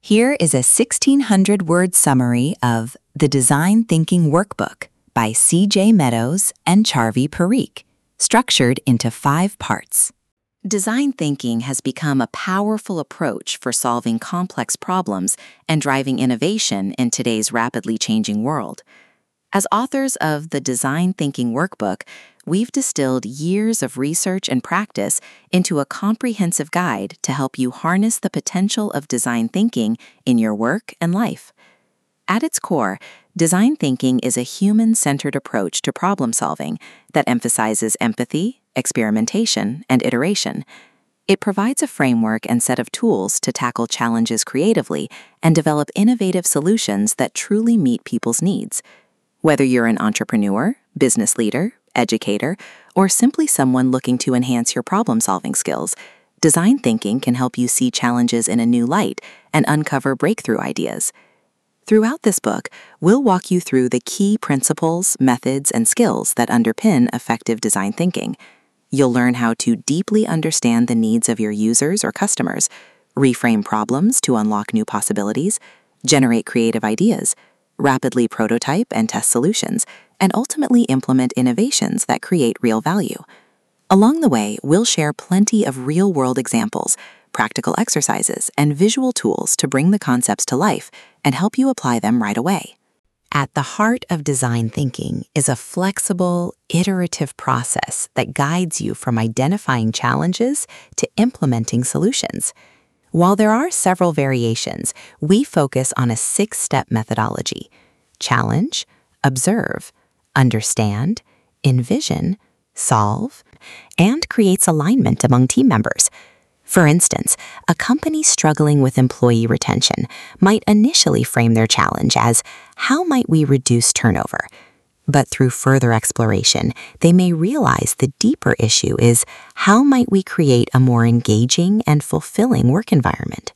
Here is a 1,600-word summary of The Design Thinking Workbook by C.J. Meadows and Charvi Parikh, structured into 5 parts. Design thinking has become a powerful approach for solving complex problems and driving innovation in today's rapidly changing world. As authors of the Design Thinking Workbook, we've distilled years of research and practice into a comprehensive guide to help you harness the potential of design thinking in your work and life. At its core, design thinking is a human-centered approach to problem solving that emphasizes empathy, experimentation, and iteration. It provides a framework and set of tools to tackle challenges creatively and develop innovative solutions that truly meet people's needs. Whether you're an entrepreneur, business leader, educator, or simply someone looking to enhance your problem-solving skills, design thinking can help you see challenges in a new light and uncover breakthrough ideas. Throughout this book, we'll walk you through the key principles, methods, and skills that underpin effective design thinking. You'll learn how to deeply understand the needs of your users or customers, reframe problems to unlock new possibilities, generate creative ideas, rapidly prototype and test solutions, and ultimately implement innovations that create real value. Along the way, we'll share plenty of real-world examples, practical exercises, and visual tools to bring the concepts to life and help you apply them right away. At the heart of design thinking is a flexible, iterative process that guides you from identifying challenges to implementing solutions. While there are several variations, we focus on a 6-step methodology: challenge, observe, understand, envision, solve, and creates alignment among team members. For instance, a company struggling with employee retention might initially frame their challenge as, how might we reduce turnover? But through further exploration, they may realize the deeper issue is, how might we create a more engaging and fulfilling work environment?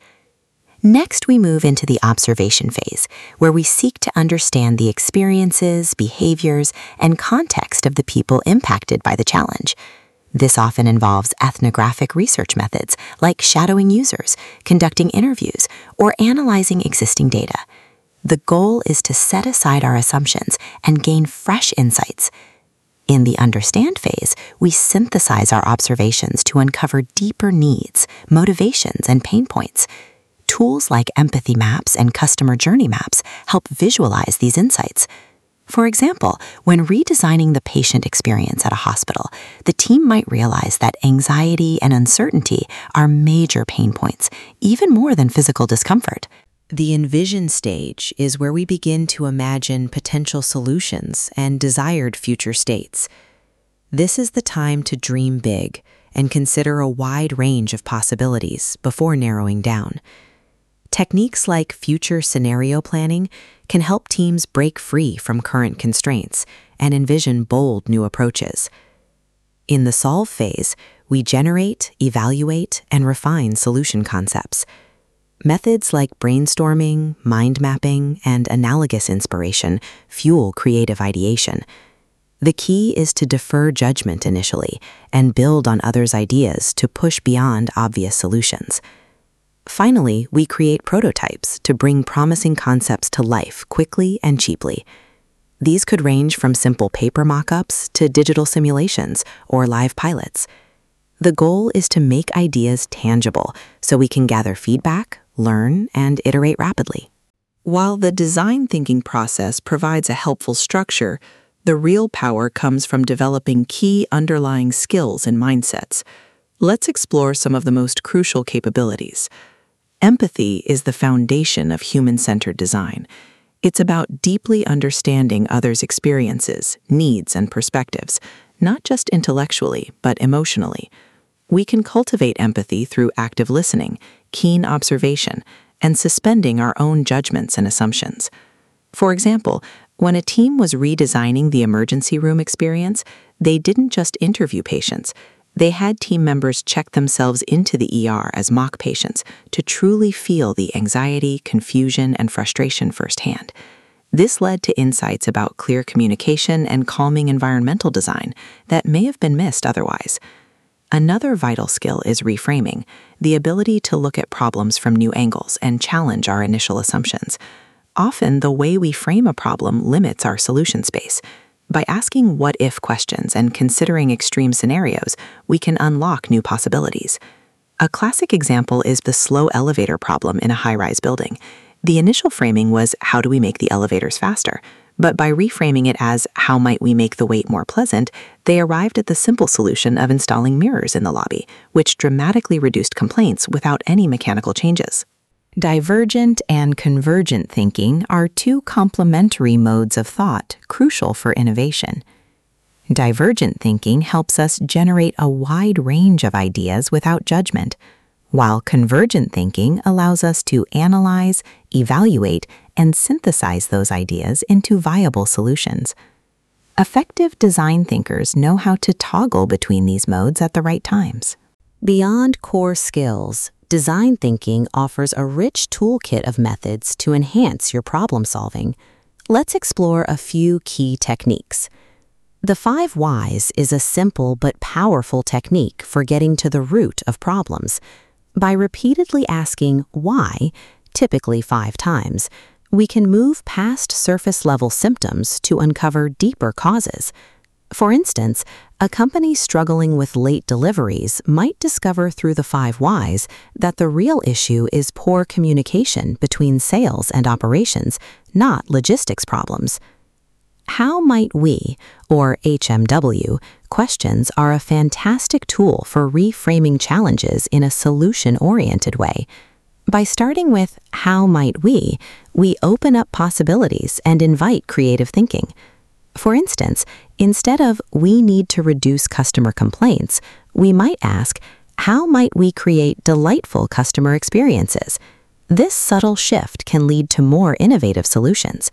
Next, we move into the observation phase, where we seek to understand the experiences, behaviors, and context of the people impacted by the challenge. This often involves ethnographic research methods like shadowing users, conducting interviews, or analyzing existing data. The goal is to set aside our assumptions and gain fresh insights. In the understand phase, we synthesize our observations to uncover deeper needs, motivations, and pain points. Tools like empathy maps and customer journey maps help visualize these insights. For example, when redesigning the patient experience at a hospital, the team might realize that anxiety and uncertainty are major pain points, even more than physical discomfort. The envision stage is where we begin to imagine potential solutions and desired future states. This is the time to dream big and consider a wide range of possibilities before narrowing down. Techniques like future scenario planning can help teams break free from current constraints and envision bold new approaches. In the solve phase, we generate, evaluate, and refine solution concepts. Methods like brainstorming, mind mapping, and analogous inspiration fuel creative ideation. The key is to defer judgment initially and build on others' ideas to push beyond obvious solutions. Finally, we create prototypes to bring promising concepts to life quickly and cheaply. These could range from simple paper mock-ups to digital simulations or live pilots. The goal is to make ideas tangible so we can gather feedback, learn, and iterate rapidly. While the design thinking process provides a helpful structure, the real power comes from developing key underlying skills and mindsets. Let's explore some of the most crucial capabilities. Empathy is the foundation of human-centered design. It's about deeply understanding others' experiences, needs, and perspectives, not just intellectually, but emotionally. We can cultivate empathy through active listening, keen observation, and suspending our own judgments and assumptions. For example, when a team was redesigning the emergency room experience, they didn't just interview patients. They had team members check themselves into the ER as mock patients to truly feel the anxiety, confusion, and frustration firsthand. This led to insights about clear communication and calming environmental design that may have been missed otherwise. Another vital skill is reframing, the ability to look at problems from new angles and challenge our initial assumptions. Often, the way we frame a problem limits our solution space. By asking what-if questions and considering extreme scenarios, we can unlock new possibilities. A classic example is the slow elevator problem in a high-rise building. The initial framing was, how do we make the elevators faster? But by reframing it as, how might we make the wait more pleasant, they arrived at the simple solution of installing mirrors in the lobby, which dramatically reduced complaints without any mechanical changes. Divergent and convergent thinking are two complementary modes of thought crucial for innovation. Divergent thinking helps us generate a wide range of ideas without judgment, while convergent thinking allows us to analyze, evaluate, and synthesize those ideas into viable solutions. Effective design thinkers know how to toggle between these modes at the right times. Beyond core skills, design thinking offers a rich toolkit of methods to enhance your problem solving. Let's explore a few key techniques. The 5 whys is a simple but powerful technique for getting to the root of problems. By repeatedly asking why, typically 5 times, we can move past surface-level symptoms to uncover deeper causes. For instance, a company struggling with late deliveries might discover through the 5 whys that the real issue is poor communication between sales and operations, not logistics problems. How might we, or HMW, questions are a fantastic tool for reframing challenges in a solution-oriented way. By starting with how might we open up possibilities and invite creative thinking. For instance, instead of we need to reduce customer complaints, we might ask, how might we create delightful customer experiences? This subtle shift can lead to more innovative solutions.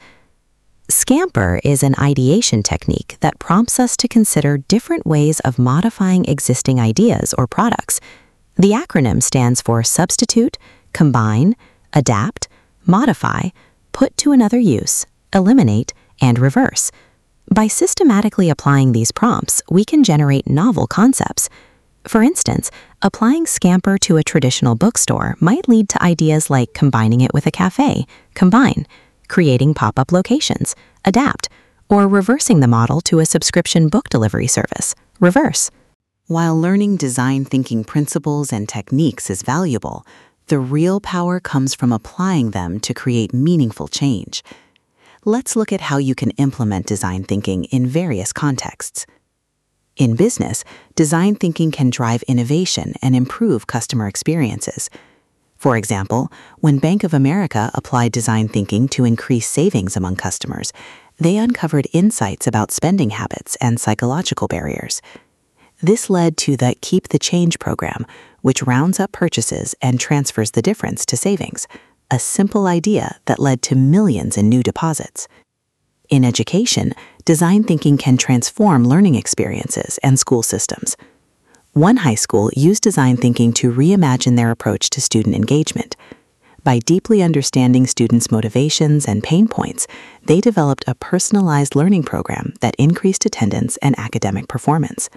Scamper is an ideation technique that prompts us to consider different ways of modifying existing ideas or products. The acronym stands for substitute, combine, adapt, modify, put to another use, eliminate, and reverse. By systematically applying these prompts, we can generate novel concepts. For instance, applying Scamper to a traditional bookstore might lead to ideas like combining it with a cafe, combine, creating pop-up locations, adapt, or reversing the model to a subscription book delivery service, reverse. While learning design thinking principles and techniques is valuable, the real power comes from applying them to create meaningful change. Let's look at how you can implement design thinking in various contexts. In business, design thinking can drive innovation and improve customer experiences. For example, when Bank of America applied design thinking to increase savings among customers, they uncovered insights about spending habits and psychological barriers. This led to the Keep the Change program, which rounds up purchases and transfers the difference to savings, a simple idea that led to millions in new deposits. In education, design thinking can transform learning experiences and school systems. One high school used design thinking to reimagine their approach to student engagement. By deeply understanding students' motivations and pain points, they developed a personalized learning program that increased attendance and academic performance.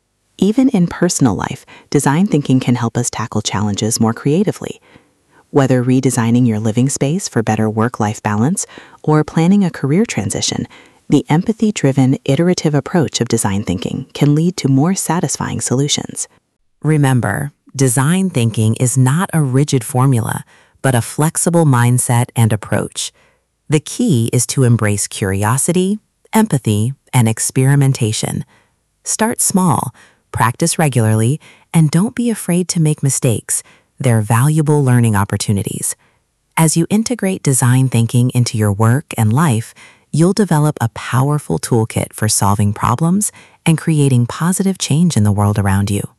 Even in personal life, design thinking can help us tackle challenges more creatively. Whether redesigning your living space for better work-life balance or planning a career transition, the empathy-driven, iterative approach of design thinking can lead to more satisfying solutions. Remember, design thinking is not a rigid formula, but a flexible mindset and approach. The key is to embrace curiosity, empathy, and experimentation. Start small, practice regularly, and don't be afraid to make mistakes. They're valuable learning opportunities. As you integrate design thinking into your work and life, you'll develop a powerful toolkit for solving problems and creating positive change in the world around you.